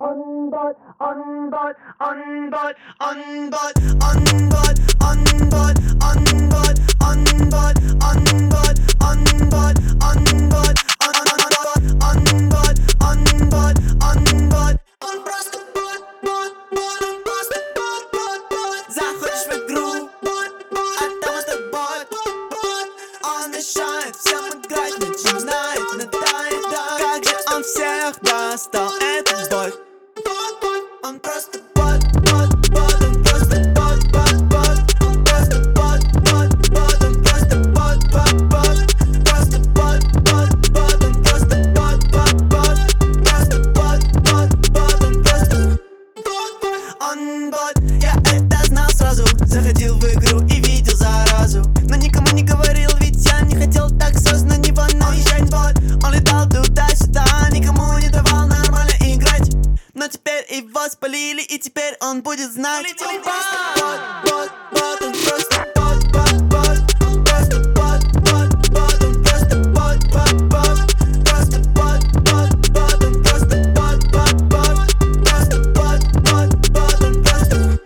Заходишь в игру, а там это бот. Он мешает всем играть, начинает надоедать. Как же он всех достал, этот бот. Он просто бот, он просто бот. Он просто бот, он просто бот. Просто бот, он просто бот. Просто бот, он просто он бот. Я это знал сразу, заходил в игру и видел заразу. Но никому не говорил, ведь я не хотел так сразу на него наезжать. Бот, он летал туда-сюда, никому не давал нормально играть. Но теперь его спалили, и теперь он будет знать. Бот, он просто бот. Он просто бот. Он просто бот. Просто бот. Он просто бот. Просто бот. Он просто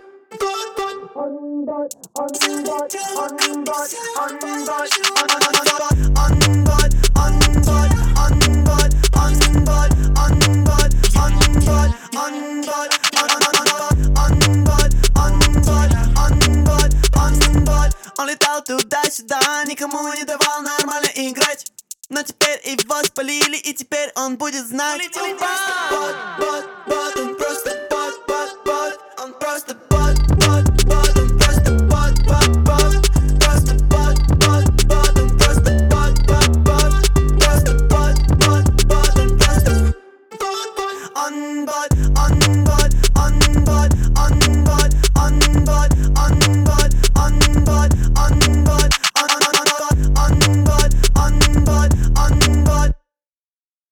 Он летал туда-сюда, никому не давал нормально играть. Но теперь его спалили, и теперь он будет знать. Бот, он просто бот. Он просто бот. Он просто бот. Просто бот. Он просто бот. Просто бот. Он просто он бот.